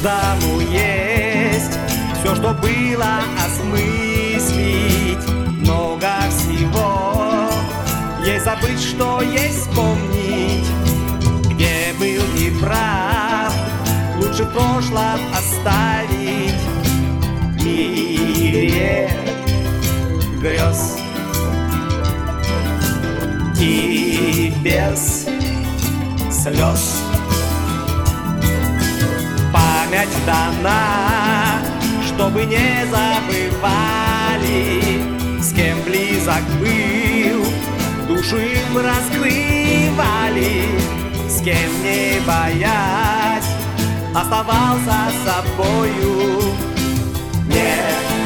каждому есть все, что было, осмыслить много всего. Есть забыть, что есть помнить, где был неправ, лучше в прошлом оставить. В мире грез и без слез память дана, чтобы не забывали, с кем близок был, душу им раскрывали, с кем не боясь оставался собою, не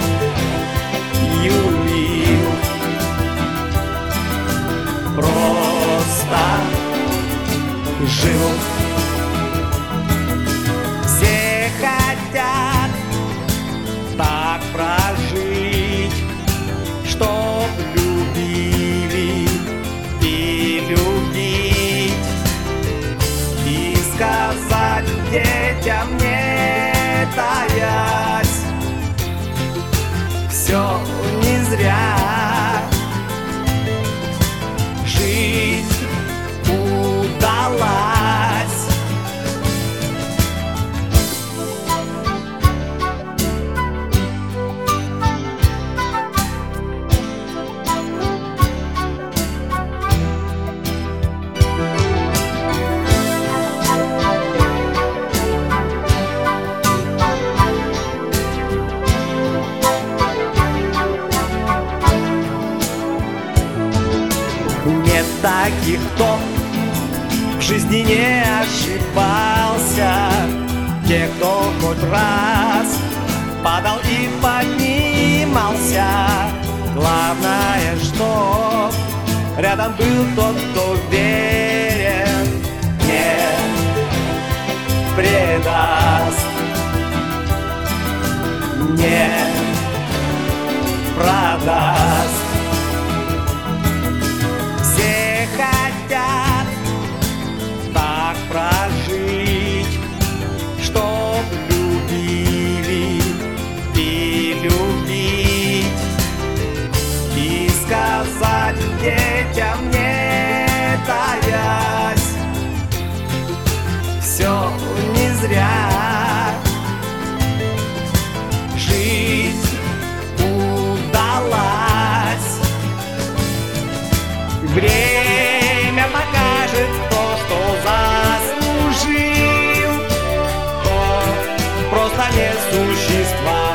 юлил, просто жил. Все хотят так прожить, чтоб любили и любить, и сказать детям, не таясь, все не зря, жизнь удалась. Нет таких, кто в жизни не ошибался, те, кто хоть раз падал и поднимался. Главное, что рядом был тот, кто верен, не предаст, не продаст. Все хотят так прожить, чтоб любили и любить, и сказать детям, не таясь, все не зря, жизнь удалась. Время покажет то, что заслужил, то просто не существовал.